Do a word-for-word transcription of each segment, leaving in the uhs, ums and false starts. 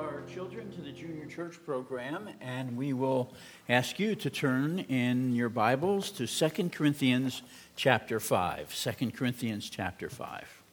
our children to the junior church program, and we will ask you to turn in your Bibles to Second Corinthians chapter five. Second Corinthians chapter five.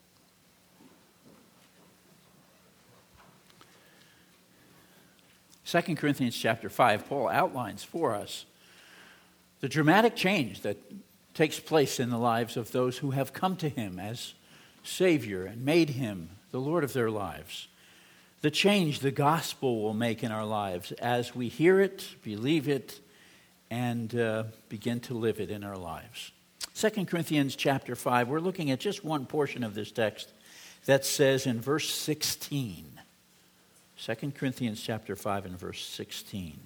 Second Corinthians chapter five, Paul outlines for us the dramatic change that takes place in the lives of those who have come to him as Savior and made him the Lord of their lives. The change the gospel will make in our lives as we hear it, believe it, and uh, begin to live it in our lives. Second Corinthians chapter five, we're looking at just one portion of this text that says in verse sixteen. Second Corinthians chapter five and verse sixteen.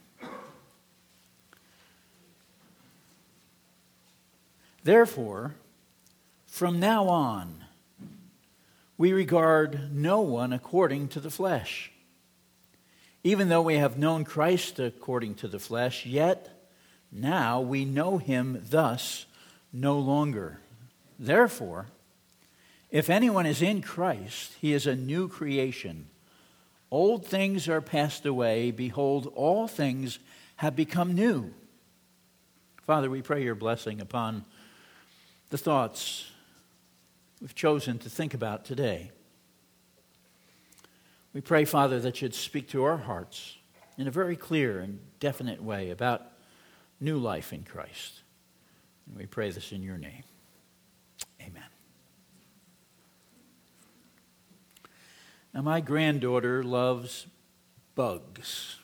Therefore, from now on, we regard no one according to the flesh. Even though we have known Christ according to the flesh, yet now we know him thus no longer. Therefore, if anyone is in Christ, he is a new creation. Old things are passed away. Behold, all things have become new. Father, we pray your blessing upon the thoughts we've chosen to think about today. We pray, Father, that you'd speak to our hearts in a very clear and definite way about new life in Christ. And we pray this in your name. Amen. Now, my granddaughter loves bugs.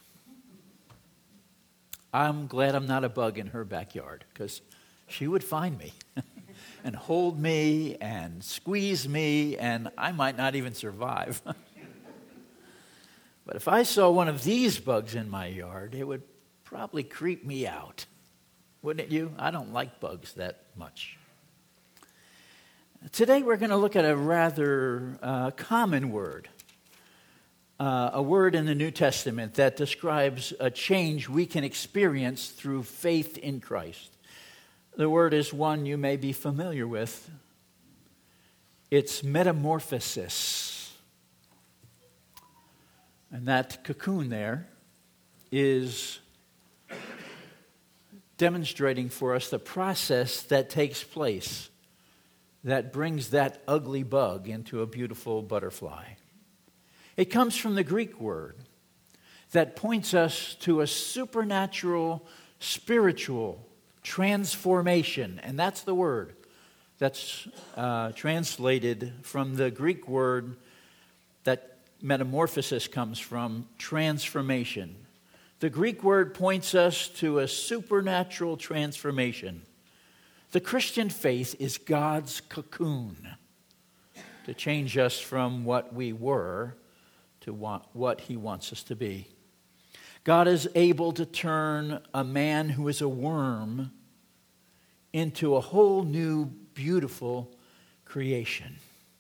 I'm glad I'm not a bug in her backyard, because she would find me and hold me and squeeze me, and I might not even survive. But if I saw one of these bugs in my yard, it would probably creep me out. Wouldn't it you? I don't like bugs that much. Today we're going to look at a rather uh, common word. Uh, a word in the New Testament that describes a change we can experience through faith in Christ. The word is one you may be familiar with. It's metamorphosis. And that cocoon there is demonstrating for us the process that takes place that brings that ugly bug into a beautiful butterfly. It comes from the Greek word that points us to a supernatural, spiritual transformation. And that's the word that's uh, translated from the Greek word that metamorphosis comes from, transformation. The Greek word points us to a supernatural transformation. The Christian faith is God's cocoon to change us from what we were to what he wants us to be. God is able to turn a man who is a worm into a whole new, beautiful creation.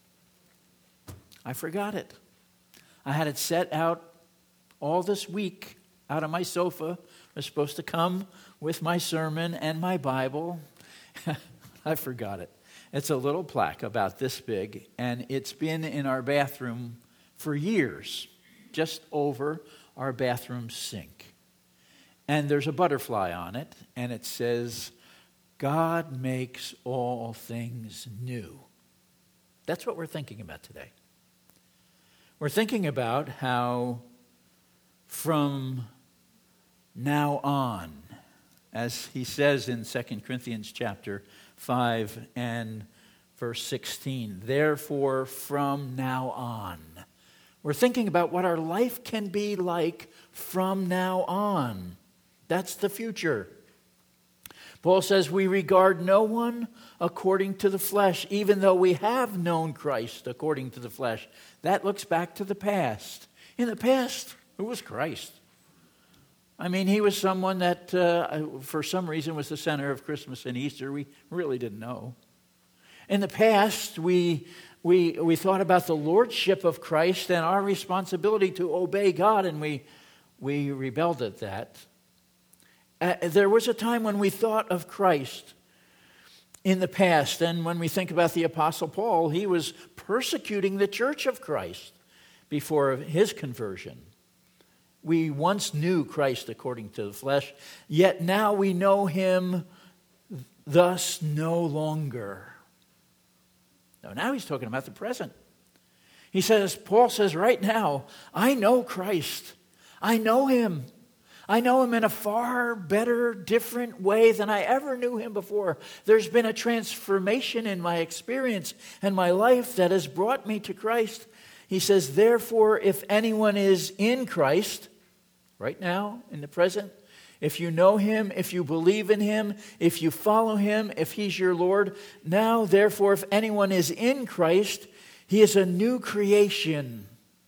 I forgot it. I had it set out all this week out of my sofa. I was supposed to come with my sermon and my Bible. I forgot it. It's a little plaque about this big, and it's been in our bathroom for years, just over our bathroom sink. And there's a butterfly on it, and it says, God makes all things new. That's what we're thinking about today. We're thinking about how from now on, as he says in Second Corinthians chapter five and verse sixteen, therefore from now on. We're thinking about what our life can be like from now on. That's the future. Paul says we regard no one according to the flesh, even though we have known Christ according to the flesh. That looks back to the past. In the past, who was Christ? I mean, he was someone that, uh, for some reason, was the center of Christmas and Easter. We really didn't know. In the past, we we we thought about the lordship of Christ and our responsibility to obey God, and we we rebelled at that. Uh, there was a time when we thought of Christ in the past, and when we think about the Apostle Paul, he was persecuting the church of Christ before his conversion. We once knew Christ according to the flesh, yet now we know him thus no longer. No, now he's talking about the present. He says, Paul says right now, I know Christ. I know him. I know him in a far better, different way than I ever knew him before. There's been a transformation in my experience and my life that has brought me to Christ. He says, therefore, if anyone is in Christ, right now, in the present, if you know him, if you believe in him, if you follow him, if he's your Lord, now, therefore, if anyone is in Christ, he is a new creation.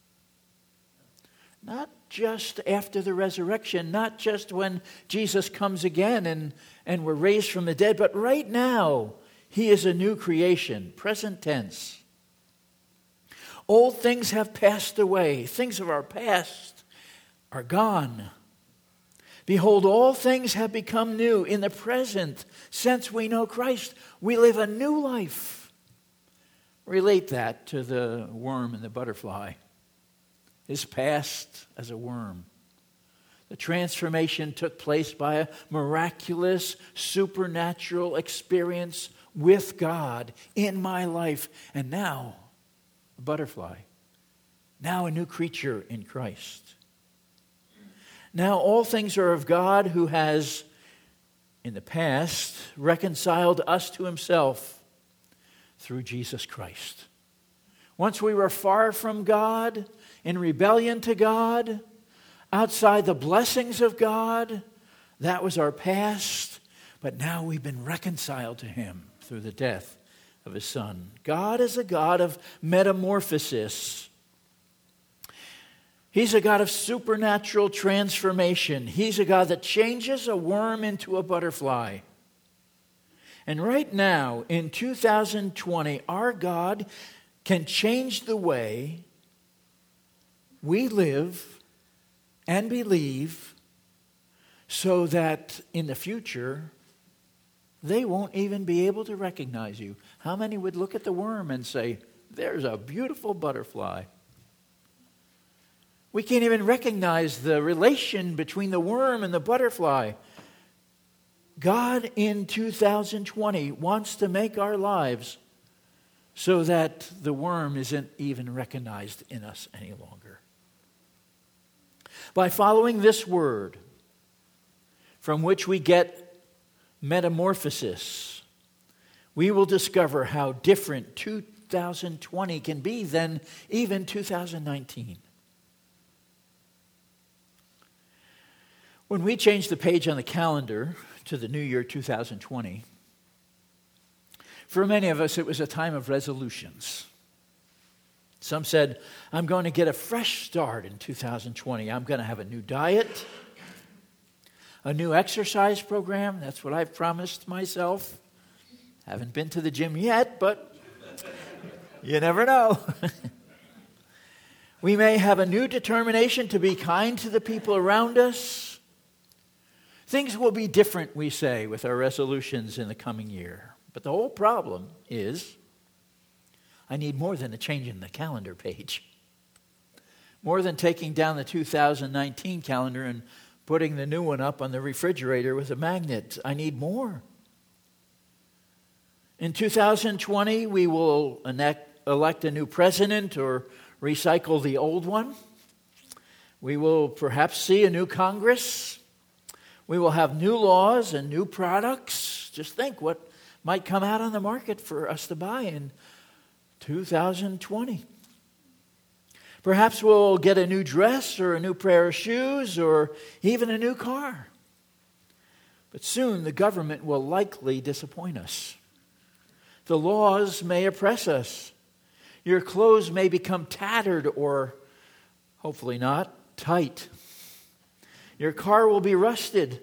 Not just after the resurrection, not just when Jesus comes again and, and we're raised from the dead, but right now, he is a new creation, present tense. Old things have passed away. Things of our past are gone. Behold, all things have become new. In the present, since we know Christ, we live a new life. Relate that to the worm and the butterfly. His past as a worm. The transformation took place by a miraculous, supernatural experience with God in my life. And now, a butterfly. Now a new creature in Christ. Now all things are of God, who has, in the past, reconciled us to himself through Jesus Christ. Once we were far from God, in rebellion to God, outside the blessings of God. That was our past. But now we've been reconciled to him through the death of his Son. God is a God of metamorphosis. He's a God of supernatural transformation. He's a God that changes a worm into a butterfly. And right now, in two thousand twenty, our God can change the way we live and believe so that in the future, they won't even be able to recognize you. How many would look at the worm and say, there's a beautiful butterfly? We can't even recognize the relation between the worm and the butterfly. God in two thousand twenty wants to make our lives so that the worm isn't even recognized in us any longer. By following this word, from which we get metamorphosis, we will discover how different two thousand twenty can be than even two thousand nineteen. When we changed the page on the calendar to the new year two thousand twenty, for many of us it was a time of resolutions. Some said, I'm going to get a fresh start in two thousand twenty. I'm going to have a new diet, a new exercise program. That's what I've promised myself. Haven't been to the gym yet, but you never know. We may have a new determination to be kind to the people around us. Things will be different, we say, with our resolutions in the coming year. But the whole problem is, I need more than a change in the calendar page. More than taking down the two thousand nineteen calendar and putting the new one up on the refrigerator with a magnet. I need more. In two thousand twenty, we will elect a new president or recycle the old one. We will perhaps see a new Congress. We will have new laws and new products. Just think what might come out on the market for us to buy in two thousand twenty. Perhaps we'll get a new dress or a new pair of shoes or even a new car. But soon the government will likely disappoint us. The laws may oppress us. Your clothes may become tattered or, hopefully not, tight. Your car will be rusted.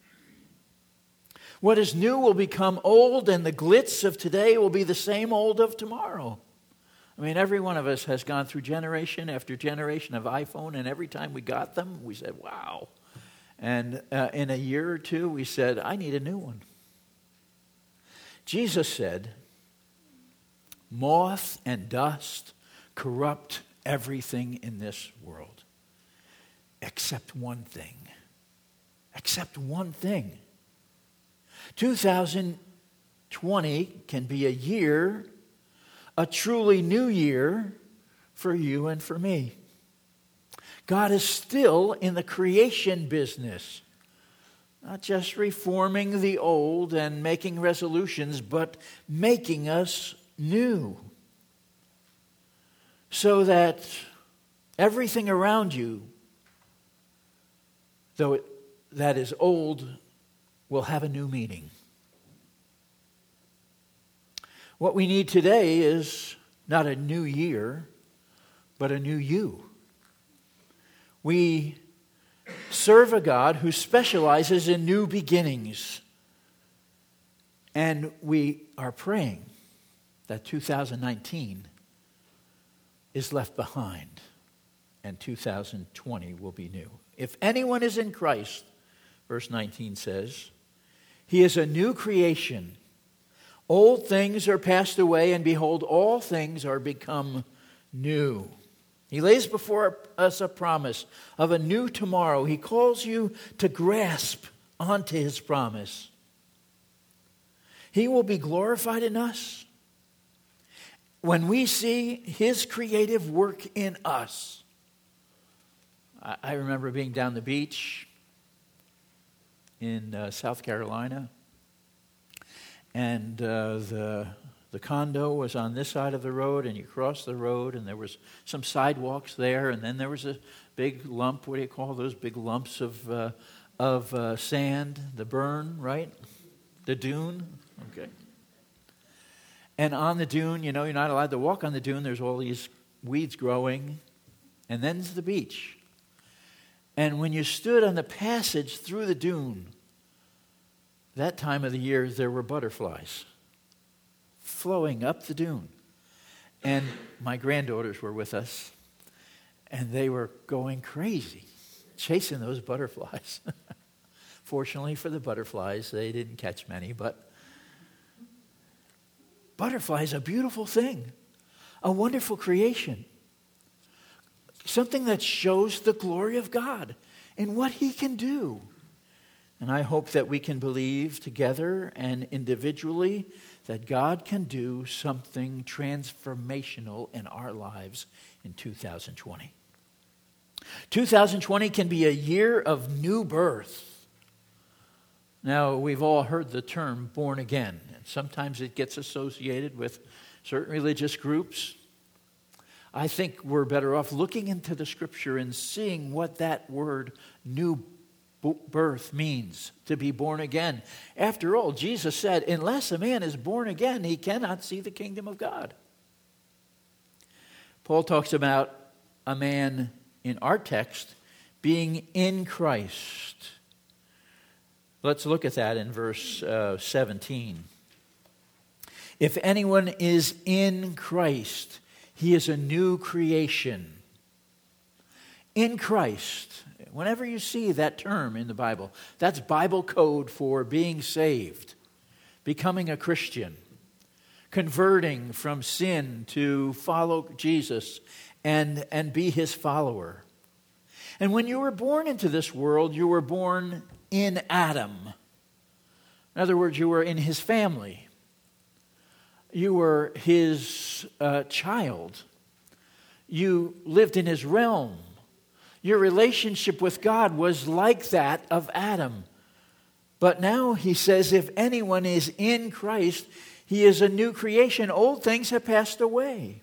What is new will become old, and the glitz of today will be the same old of tomorrow. I mean, every one of us has gone through generation after generation of iPhone, and every time we got them, we said, wow. And uh, in a year or two, we said, I need a new one. Jesus said, moth and dust corrupt everything in this world. except one thing. Except one thing. two thousand twenty can be a year, a truly new year for you and for me. God is still in the creation business, not just reforming the old and making resolutions, but making us new, so that everything around you, though it, that is old, will have a new meaning. What we need today is not a new year, but a new you. We serve a God who specializes in new beginnings. And we are praying that two thousand nineteen is left behind and two thousand twenty will be new. If anyone is in Christ, verse nineteen says, he is a new creation. Old things are passed away, and behold, all things are become new. He lays before us a promise of a new tomorrow. He calls you to grasp onto his promise. He will be glorified in us when we see his creative work in us. I remember being down the beach in uh, South Carolina, and uh, the the condo was on this side of the road, and you crossed the road, and there was some sidewalks there, and then there was a big lump. What do you call those big lumps of uh, of uh, sand? The burn, right? The dune. Okay. And on the dune, you know, you're not allowed to walk on the dune. There's all these weeds growing, and then there's the beach. And when you stood on the passage through the dune, that time of the year, there were butterflies flowing up the dune. And my granddaughters were with us, and they were going crazy, chasing those butterflies. Fortunately for the butterflies, they didn't catch many, but butterflies, a beautiful thing, a wonderful creation, something that shows the glory of God and what he can do. And I hope that we can believe together and individually that God can do something transformational in our lives in two thousand twenty. two thousand twenty can be a year of new birth. Now, we've all heard the term born again, and sometimes it gets associated with certain religious groups. I think we're better off looking into the Scripture and seeing what that word new birth means, to be born again. After all, Jesus said, unless a man is born again, he cannot see the kingdom of God. Paul talks about a man in our text being in Christ. Let's look at that in verse uh, seventeen. If anyone is in Christ, he is a new creation. In Christ. Whenever you see that term in the Bible, that's Bible code for being saved, becoming a Christian, converting from sin to follow Jesus and, and be his follower. And when you were born into this world, you were born in Adam. In other words, you were in his family. You were his uh, child. You lived in his realm. Your relationship with God was like that of Adam. But now he says, if anyone is in Christ, he is a new creation. Old things have passed away.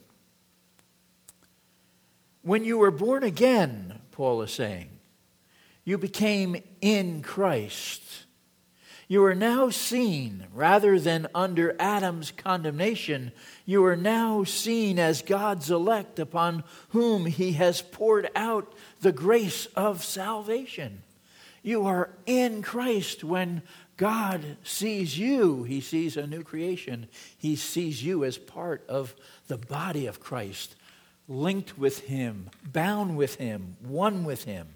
When you were born again, Paul is saying, you became in Christ. You are now seen, rather than under Adam's condemnation, you are now seen as God's elect upon whom he has poured out the grace of salvation. You are in Christ. When God sees you, he sees a new creation. He sees you as part of the body of Christ, linked with him, bound with him, one with him.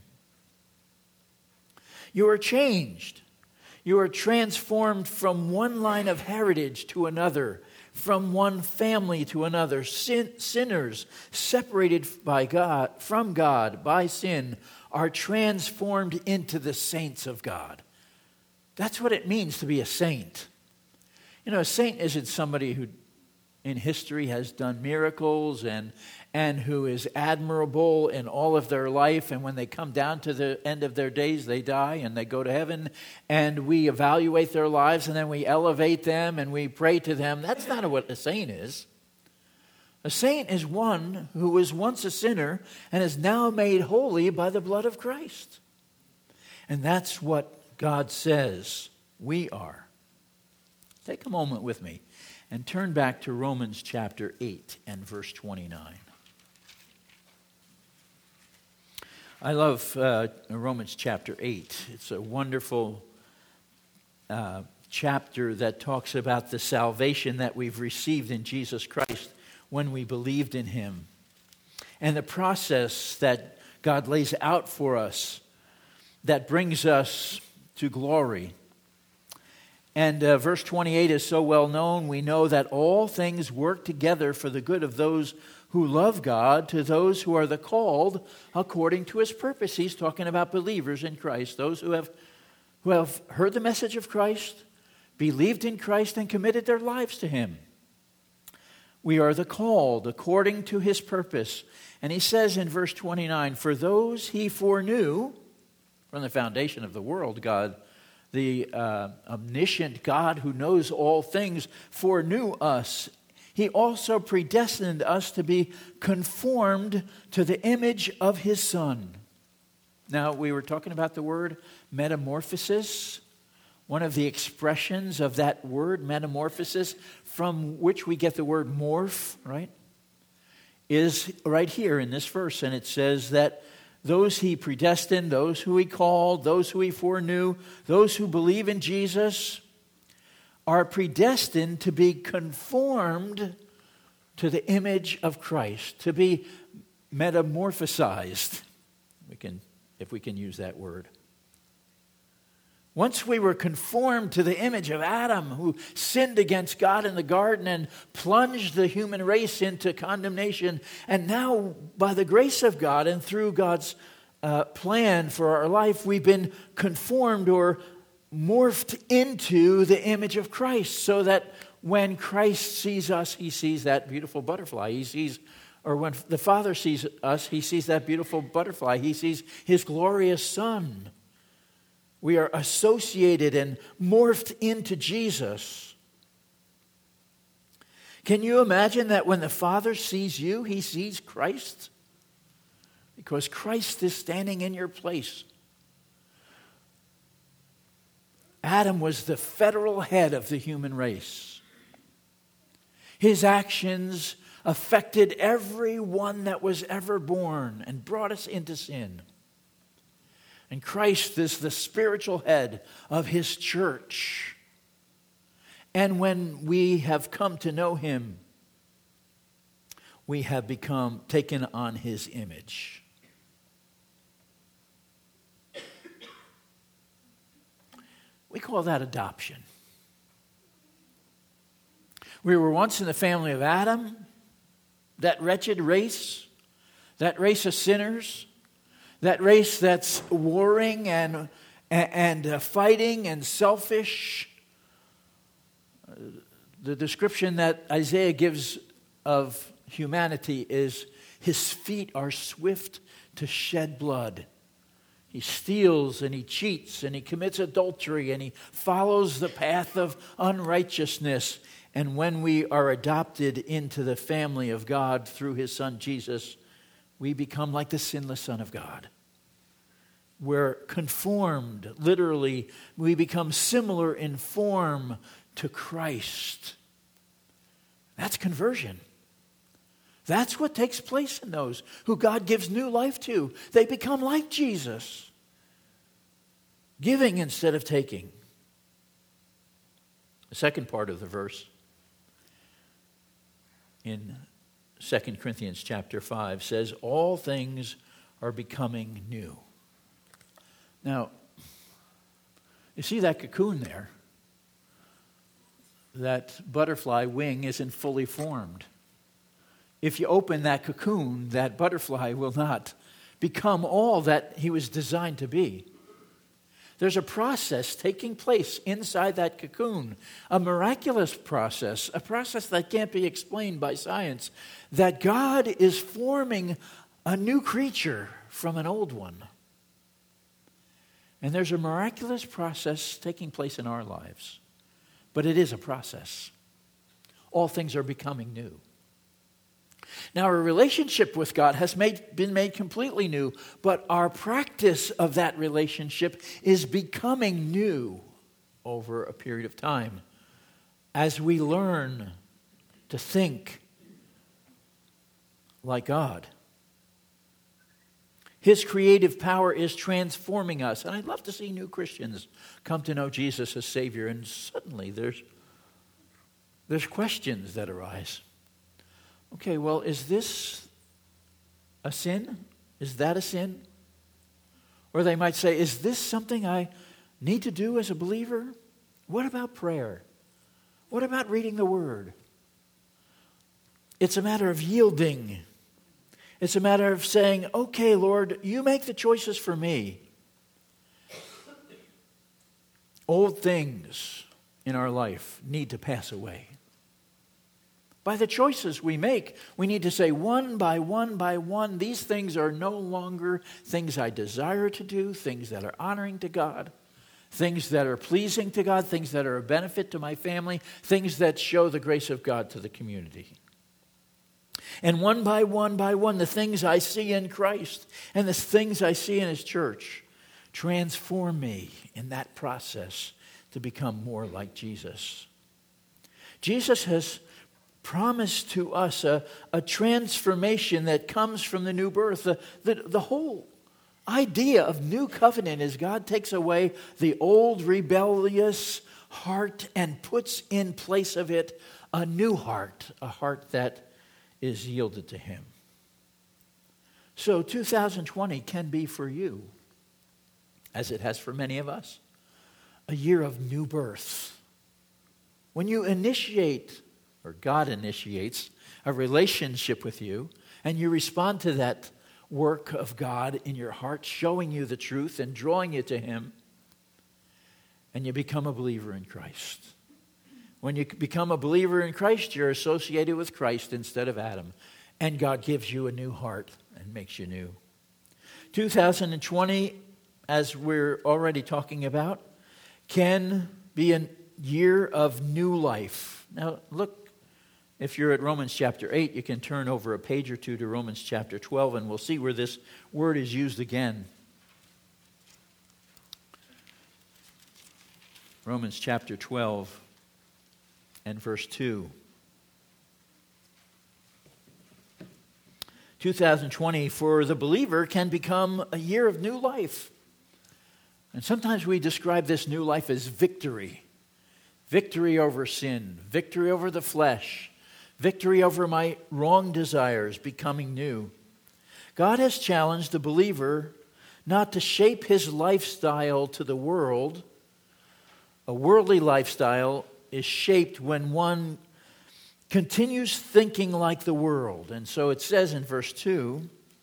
You are changed. You are transformed from one line of heritage to another, from one family to another. Sin, sinners separated by God, from God by sin are transformed into the saints of God. That's what it means to be a saint. You know, a saint isn't somebody who in history has done miracles and and who is admirable in all of their life, and when they come down to the end of their days, they die and they go to heaven, and we evaluate their lives and then we elevate them and we pray to them. That's not what a saint is. A saint is one who was once a sinner and is now made holy by the blood of Christ. And that's what God says we are. Take a moment with me and turn back to Romans chapter eight and verse twenty-nine. I love uh, Romans chapter eight. It's a wonderful uh, chapter that talks about the salvation that we've received in Jesus Christ when we believed in Him, and the process that God lays out for us that brings us to glory. And uh, verse twenty-eight is so well known. We know that all things work together for the good of those who love God, to those who are the called according to His purpose. He's talking about believers in Christ, those who have, who have heard the message of Christ, believed in Christ, and committed their lives to Him. We are the called according to His purpose. And he says in verse twenty-nine, for those He foreknew, from the foundation of the world, God, the uh, omniscient God who knows all things, foreknew us. He also predestined us to be conformed to the image of His Son. Now, we were talking about the word metamorphosis. One of the expressions of that word, metamorphosis, from which we get the word morph, right, is right here in this verse. And it says that those He predestined, those who He called, those who He foreknew, those who believe in Jesus are predestined to be conformed to the image of Christ, to be metamorphosized. We can, if we can use that word. Once we were conformed to the image of Adam, who sinned against God in the garden and plunged the human race into condemnation, and now by the grace of God and through God's uh, plan for our life, we've been conformed or morphed into the image of Christ, so that when Christ sees us, He sees that beautiful butterfly. He sees, or when the Father sees us, He sees that beautiful butterfly. He sees His glorious Son. We are associated and morphed into Jesus. Can you imagine that when the Father sees you, He sees Christ? Because Christ is standing in your place. Adam was the federal head of the human race. His actions affected everyone that was ever born and brought us into sin. And Christ is the spiritual head of His church. And when we have come to know Him, we have become taken on His image. We call that adoption. We were once in the family of Adam, that wretched race, that race of sinners, that race that's warring and, and uh, fighting and selfish. The description that Isaiah gives of humanity is, his feet are swift to shed blood. He steals and he cheats and he commits adultery and he follows the path of unrighteousness. And when we are adopted into the family of God through His Son Jesus, we become like the sinless Son of God. We're conformed, literally, we become similar in form to Christ. That's conversion. That's what takes place in those who God gives new life to. They become like Jesus, giving instead of taking. The second part of the verse in Second Corinthians chapter five says, all things are becoming new. Now, you see that cocoon there? that butterfly wing isn't fully formed. If you open that cocoon, that butterfly will not become all that he was designed to be. There's a process taking place inside that cocoon, a miraculous process, a process that can't be explained by science, that God is forming a new creature from an old one. And there's a miraculous process taking place in our lives, but it is a process. All things are becoming new. Now, our relationship with God has made, been made completely new, but our practice of that relationship is becoming new over a period of time as we learn to think like God. His creative power is transforming us. And I'd love to see new Christians come to know Jesus as Savior, and suddenly there's, there's questions that arise. Okay, well, is this a sin? Is that a sin? Or they might say, is this something I need to do as a believer? What about prayer? What about reading the Word? It's a matter of yielding. It's a matter of saying, okay, Lord, you make the choices for me. Old things in our life need to pass away. By the choices we make, we need to say one by one by one, these things are no longer things I desire to do, things that are honoring to God, things that are pleasing to God, things that are a benefit to my family, things that show the grace of God to the community. And one by one by one, the things I see in Christ and the things I see in His church transform me in that process to become more like Jesus. Jesus has promised to us a, a transformation that comes from the new birth. The, the, the whole idea of new covenant is God takes away the old rebellious heart and puts in place of it a new heart, a heart that is yielded to Him. So two thousand twenty can be for you, as it has for many of us, a year of new birth. When you initiate, or God initiates, a relationship with you, and you respond to that work of God in your heart, showing you the truth and drawing you to Him, and you become a believer in Christ. When you become a believer in Christ, you're associated with Christ instead of Adam, and God gives you a new heart and makes you new. two thousand twenty, as we're already talking about, can be a year of new life. Now, look. If you're at Romans chapter eight, you can turn over a page or two to Romans chapter twelve, and we'll see where this word is used again. Romans chapter twelve and verse two. two thousand twenty for the believer can become a year of new life. And sometimes we describe this new life as victory. Victory over sin, victory over the flesh, victory over my wrong desires, becoming new. God has challenged the believer not to shape his lifestyle to the world. A worldly lifestyle is shaped when one continues thinking like the world. And so it says in verse two,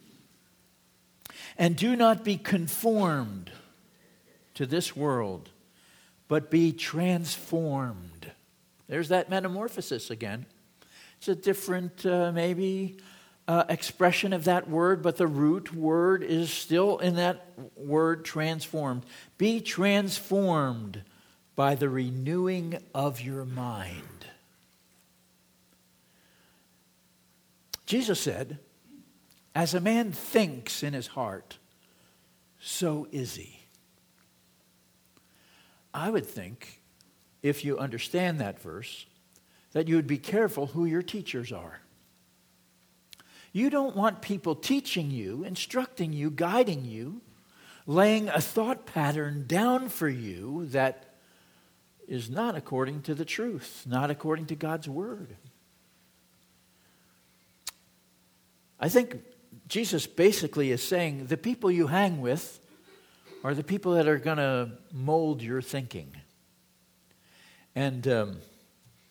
and do not be conformed to this world, but be transformed. There's that metamorphosis again. It's a different, uh, maybe, uh, expression of that word, but the root word is still in that word, transformed. Be transformed by the renewing of your mind. Jesus said, as a man thinks in his heart, so is he. I would think, if you understand that verse, that you would be careful who your teachers are. You don't want people teaching you, instructing you, guiding you, laying a thought pattern down for you that is not according to the truth, not according to God's word. I think Jesus basically is saying the people you hang with are the people that are going to mold your thinking. And um,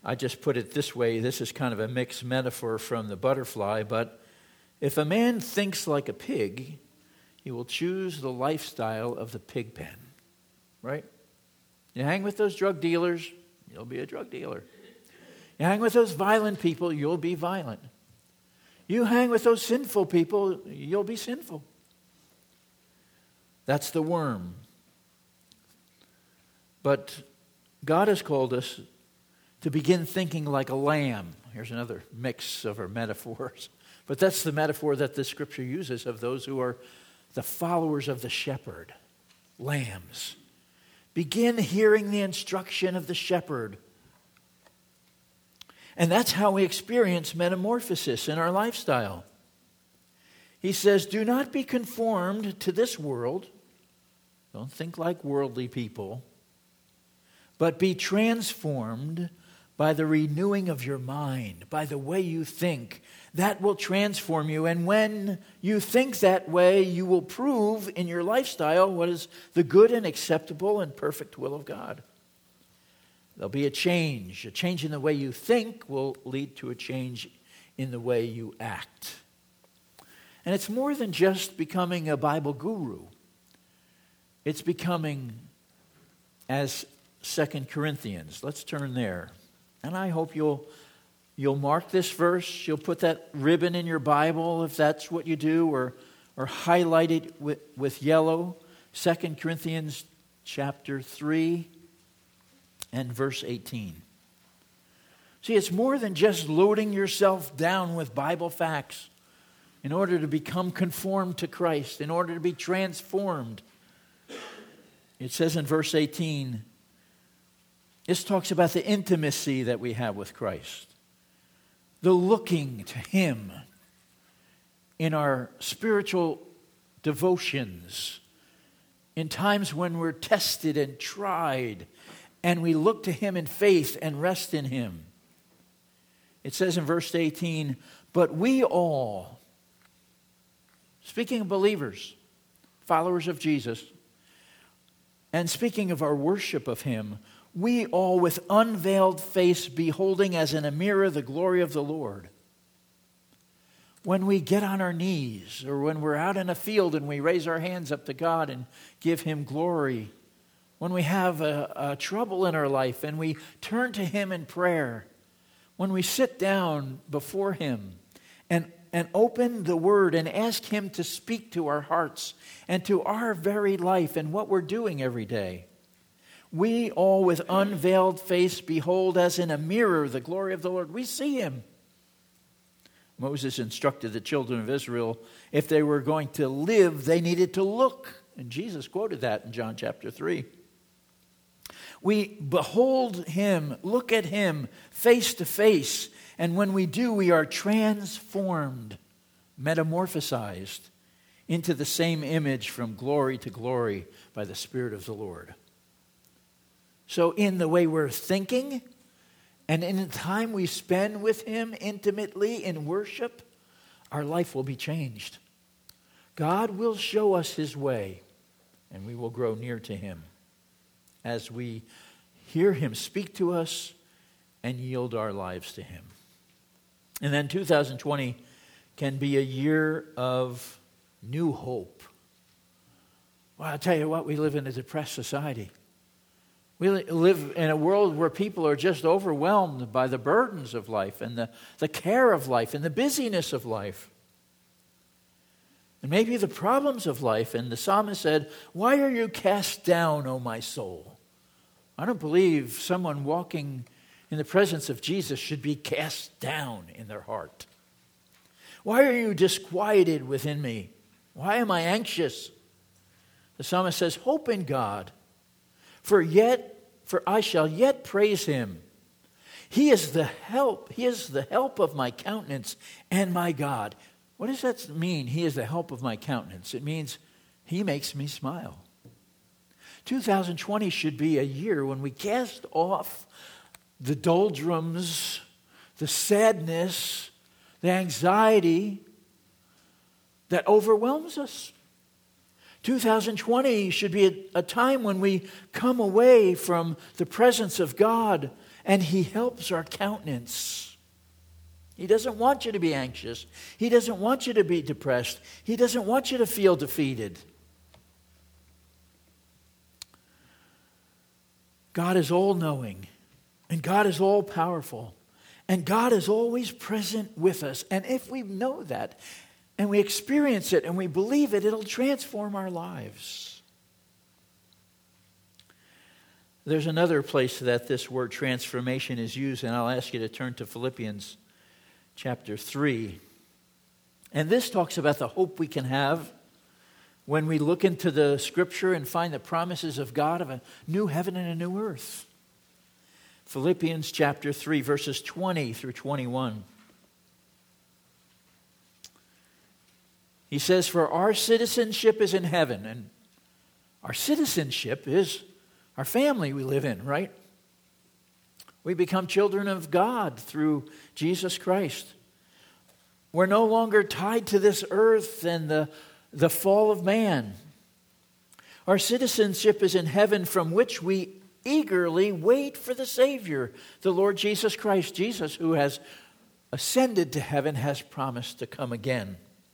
I just put it this way. This is kind of a mixed metaphor from the butterfly, but if a man thinks like a pig, he will choose the lifestyle of the pig pen, right? You hang with those drug dealers, you'll be a drug dealer. You hang with those violent people, you'll be violent. You hang with those sinful people, you'll be sinful. That's the worm. But God has called us to begin thinking like a lamb. Here's another mix of our metaphors. But that's the metaphor that the Scripture uses of those who are the followers of the shepherd, lambs. Begin hearing the instruction of the shepherd. And that's how we experience metamorphosis in our lifestyle. He says, do not be conformed to this world. Don't think like worldly people. But be transformed by the renewing of your mind, by the way you think. That will transform you. And when you think that way, you will prove in your lifestyle what is the good and acceptable and perfect will of God. There'll be a change. A change in the way you think will lead to a change in the way you act. And it's more than just becoming a Bible guru. It's becoming, as Second Corinthians. Let's turn there. And I hope you'll you'll mark this verse. You'll put that ribbon in your Bible if that's what you do, or or highlight it with, with yellow. Second Corinthians chapter three and verse eighteen. See, it's more than just loading yourself down with Bible facts in order to become conformed to Christ, in order to be transformed. It says in verse eighteen, this talks about the intimacy that we have with Christ. The looking to Him in our spiritual devotions, in times when we're tested and tried, and we look to Him in faith and rest in Him. It says in verse eighteen, but we all, speaking of believers, followers of Jesus, and speaking of our worship of Him, we all with unveiled face beholding as in a mirror the glory of the Lord. When we get on our knees, or when we're out in a field and we raise our hands up to God and give Him glory, when we have a, a trouble in our life and we turn to Him in prayer, when we sit down before Him and, and open the Word and ask Him to speak to our hearts and to our very life and what we're doing every day, we all with unveiled face behold as in a mirror the glory of the Lord. We see Him. Moses instructed the children of Israel, if they were going to live, they needed to look. And Jesus quoted that in John chapter three. We behold Him, look at Him face to face. And when we do, we are transformed, metamorphosized into the same image from glory to glory by the Spirit of the Lord. So in the way we're thinking, and in the time we spend with Him intimately in worship, our life will be changed. God will show us His way, and we will grow near to Him as we hear Him speak to us and yield our lives to Him. And then two thousand twenty can be a year of new hope. Well, I'll tell you what, we live in a depressed society. We live in a world where people are just overwhelmed by the burdens of life and the, the care of life and the busyness of life. And maybe the problems of life. And the psalmist said, why are you cast down, O my soul? I don't believe someone walking in the presence of Jesus should be cast down in their heart. Why are you disquieted within me? Why am I anxious? The psalmist says, hope in God. For yet, for I shall yet praise Him. He is the help. He is the help of my countenance and my God. What does that mean? He is the help of my countenance. It means He makes me smile. two thousand twenty should be a year when we cast off the doldrums, the sadness, the anxiety that overwhelms us. two thousand twenty should be a, a time when we come away from the presence of God and He helps our countenance. He doesn't want you to be anxious. He doesn't want you to be depressed. He doesn't want you to feel defeated. God is all-knowing, and God is all-powerful, and God is always present with us. And if we know that, and we experience it, and we believe it, it'll transform our lives. There's another place that this word transformation is used, and I'll ask you to turn to Philippians chapter three. And this talks about the hope we can have when we look into the Scripture and find the promises of God of a new heaven and a new earth. Philippians chapter three, verses twenty through twenty-one. He says, "For our citizenship is in heaven," and our citizenship is our family we live in, right? We become children of God through Jesus Christ. We're no longer tied to this earth and the, the fall of man. Our citizenship is in heaven, from which we eagerly wait for the Savior, the Lord Jesus Christ. Jesus, who has ascended to heaven, has promised to come again.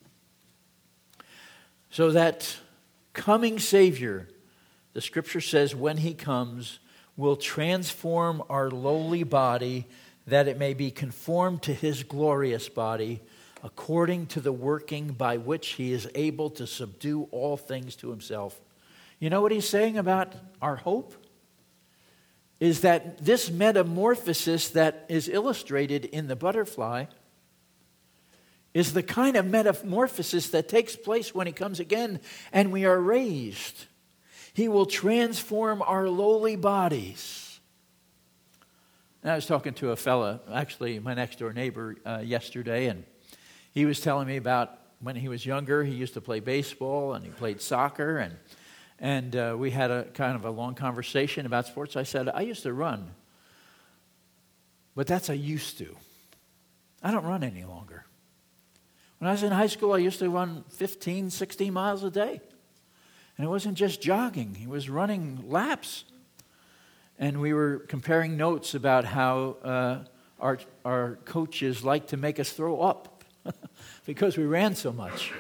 So that coming Savior, the Scripture says, when He comes, will transform our lowly body, that it may be conformed to His glorious body, according to the working by which He is able to subdue all things to Himself. You know what He's saying about our hope? Is that this metamorphosis that is illustrated in the butterfly is the kind of metamorphosis that takes place when He comes again and we are raised. He will transform our lowly bodies. And I was talking to a fella, actually my next door neighbor, uh, yesterday, and he was telling me about when he was younger, he used to play baseball and he played soccer, and and uh, we had a kind of a long conversation about sports. I said, I used to run, but that's I used to. I don't run any longer. When I was in high school, I used to run fifteen, sixteen miles a day. And it wasn't just jogging. He was running laps. And we were comparing notes about how uh, our, our coaches like to make us throw up because we ran so much.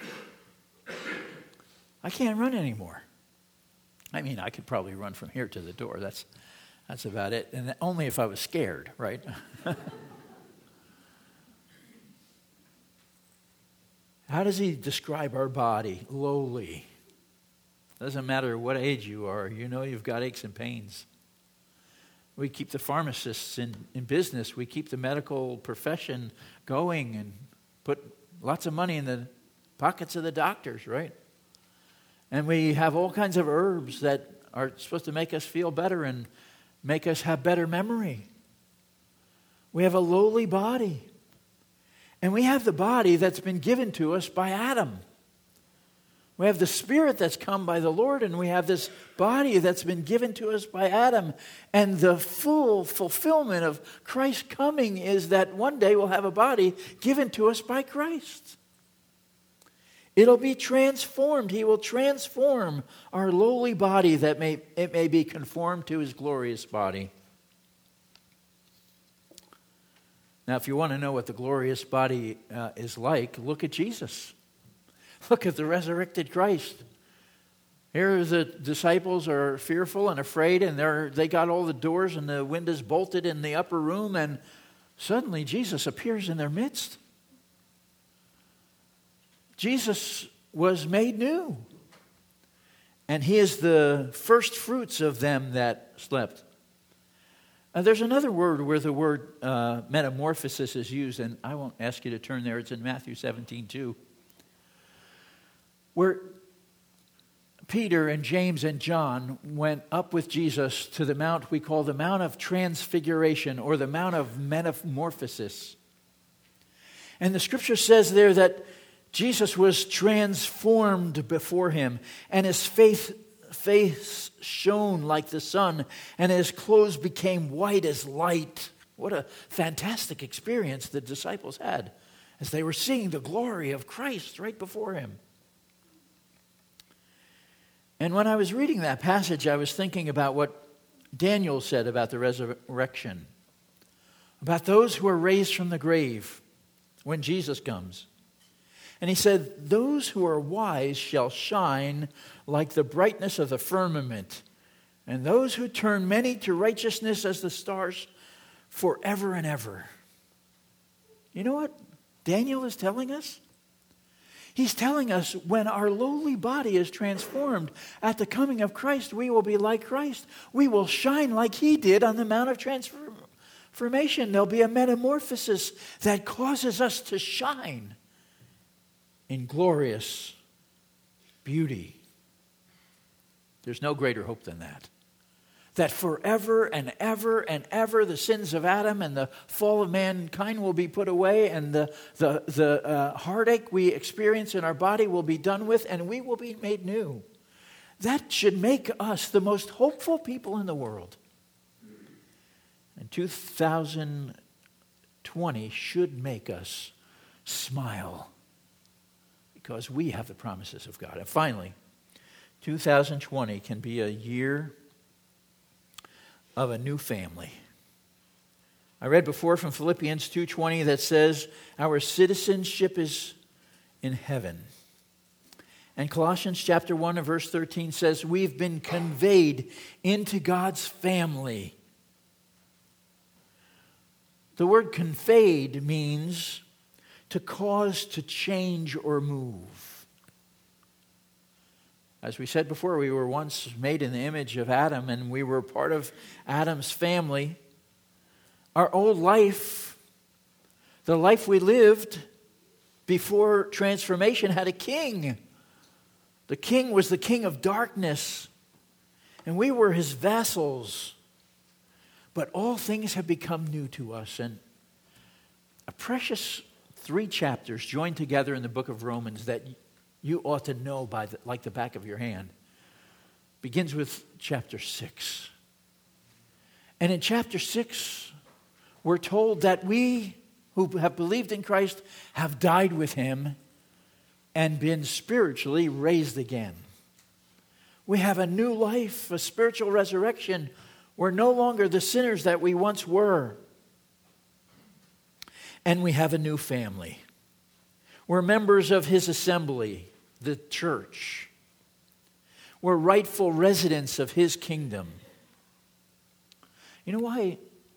I can't run anymore. I mean, I could probably run from here to the door. That's, that's about it. And only if I was scared, right? How does he describe our body? Lowly. Doesn't matter what age you are, you know you've got aches and pains. We keep the pharmacists in, in business. We keep the medical profession going and put lots of money in the pockets of the doctors, right? And we have all kinds of herbs that are supposed to make us feel better and make us have better memory. We have a lowly body. And we have the body that's been given to us by Adam. We have the Spirit that's come by the Lord, and we have this body that's been given to us by Adam. And the full fulfillment of Christ's coming is that one day we'll have a body given to us by Christ. It'll be transformed. He will transform our lowly body that may it may be conformed to His glorious body. Now, if you want to know what the glorious body uh, is like, look at Jesus. Look at the resurrected Christ. Here the disciples are fearful and afraid, and they're they got all the doors and the windows bolted in the upper room, and suddenly Jesus appears in their midst. Jesus was made new, and He is the first fruits of them that slept. Uh, there's another word where the word uh, metamorphosis is used, and I won't ask you to turn there. It's in Matthew seventeen two. Where Peter and James and John went up with Jesus to the mount we call the Mount of Transfiguration, or the Mount of Metamorphosis. And the Scripture says there that Jesus was transformed before him, and his face, face shone like the sun, and his clothes became white as light. What a fantastic experience the disciples had as they were seeing the glory of Christ right before him. And when I was reading that passage, I was thinking about what Daniel said about the resurrection. about those who are raised from the grave when Jesus comes. And he said, those who are wise shall shine like the brightness of the firmament, and those who turn many to righteousness as the stars forever and ever. You know what Daniel is telling us? He's telling us when our lowly body is transformed at the coming of Christ, we will be like Christ. We will shine like he did on the Mount of Transformation. There'll be a metamorphosis that causes us to shine in glorious beauty. There's no greater hope than that. That forever and ever and ever the sins of Adam and the fall of mankind will be put away, and the, the, the uh, heartache we experience in our body will be done with, and we will be made new. That should make us the most hopeful people in the world. And two thousand twenty should make us smile because we have the promises of God. And finally, two thousand twenty can be a year of a new family. I read before from Philippians two twenty that says our citizenship is in heaven. And Colossians chapter one and verse thirteen says we've been conveyed into God's family. The word conveyed means to cause to change or move. As we said before, we were once made in the image of Adam, and we were part of Adam's family. Our old life, the life we lived before transformation, had a king. The king was the king of darkness, and we were his vassals. But all things have become new to us, and a precious three chapters joined together in the book of Romans that you ought to know by the, like the back of your hand. Begins with chapter six. And in chapter six, we're told that we who have believed in Christ have died with him and been spiritually raised again. We have a new life, a spiritual resurrection. We're no longer the sinners that we once were. And we have a new family. We're members of his assembly, the church. We're rightful residents of his kingdom. You know why?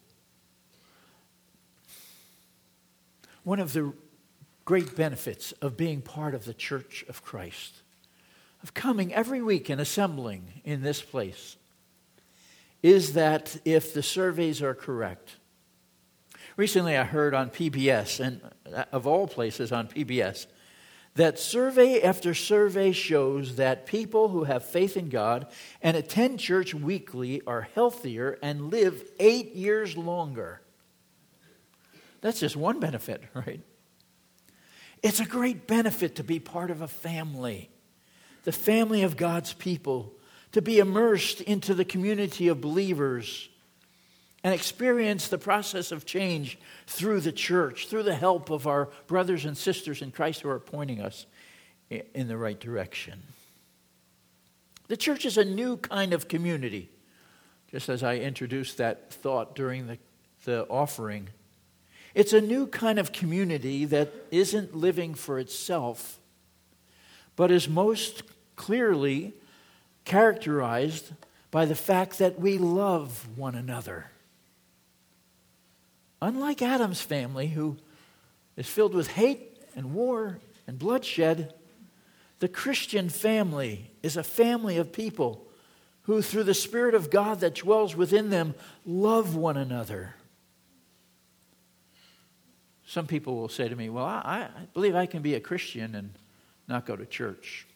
One of the great benefits of being part of the church of Christ, of coming every week and assembling in this place, is that if the surveys are correct. Recently I heard on P B S, and of all places on P B S, that survey after survey shows that people who have faith in God and attend church weekly are healthier and live eight years longer. That's just one benefit, right? It's a great benefit to be part of a family, the family of God's people, to be immersed into the community of believers and experience the process of change through the church, through the help of our brothers and sisters in Christ who are pointing us in the right direction. The church is a new kind of community. Just as I introduced that thought during the, the offering, it's a new kind of community that isn't living for itself, but is most clearly characterized by the fact that we love one another. Unlike Adam's family, who is filled with hate and war and bloodshed, the Christian family is a family of people who, through the Spirit of God that dwells within them, love one another. Some people will say to me, well, I, I believe I can be a Christian and not go to church.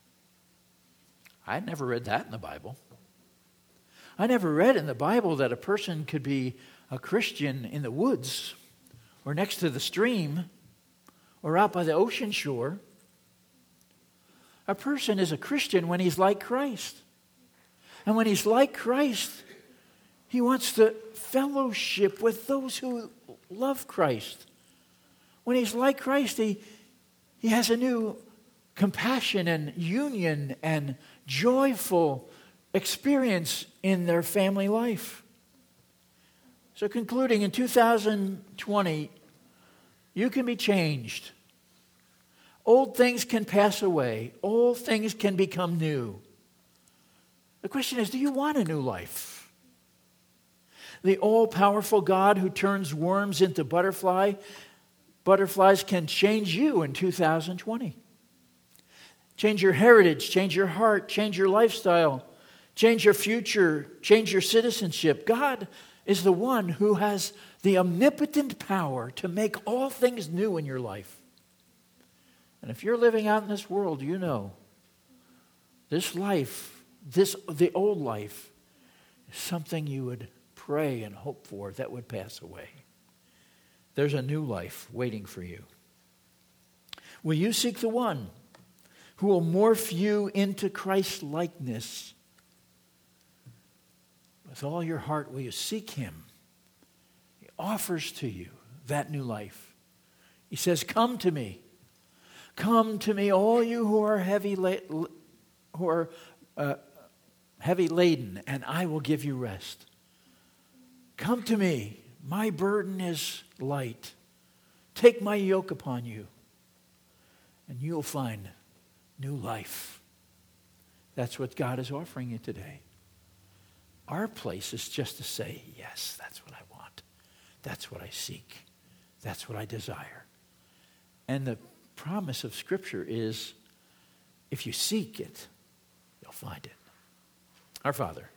I never read that in the Bible. I never read in the Bible that a person could be a Christian in the woods or next to the stream or out by the ocean shore. A person is a Christian when he's like Christ. And when he's like Christ, he wants to fellowship with those who love Christ. When he's like Christ, he, he has a new compassion and union and joyful experience in their family life. So concluding, in two thousand twenty, you can be changed. Old things can pass away. Old things can become new. The question is, do you want a new life? The all-powerful God who turns worms into butterfly, butterflies can change you in two thousand twenty. Change your heritage, change your heart, change your lifestyle, change your future, change your citizenship. God is the one who has the omnipotent power to make all things new in your life. And if you're living out in this world, you know this life, this the old life, is something you would pray and hope for that would pass away. There's a new life waiting for you. Will you seek the one who will morph you into Christ's likeness? With all your heart, will you seek him? He offers to you that new life. He says, come to me. Come to me, all you who are heavy, la- who are uh, heavy laden, and I will give you rest. Come to me. My burden is light. Take my yoke upon you, and you'll find new life. That's what God is offering you today. Our place is just to say, yes, that's what I want. That's what I seek. That's what I desire. And the promise of Scripture is, if you seek it, you'll find it. Our Father,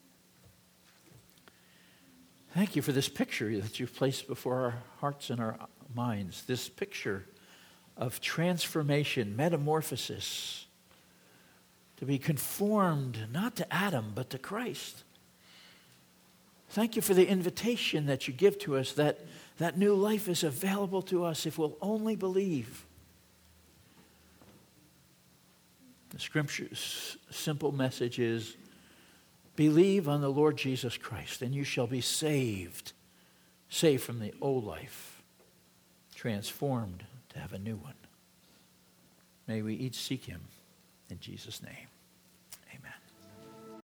thank you for this picture that you've placed before our hearts and our minds. This picture of transformation, metamorphosis, to be conformed not to Adam, but to Christ. Thank you for the invitation that you give to us, that that new life is available to us if we'll only believe. The Scripture's simple message is, believe on the Lord Jesus Christ, and you shall be saved, saved from the old life, transformed to have a new one. May we each seek him in Jesus' name. Amen.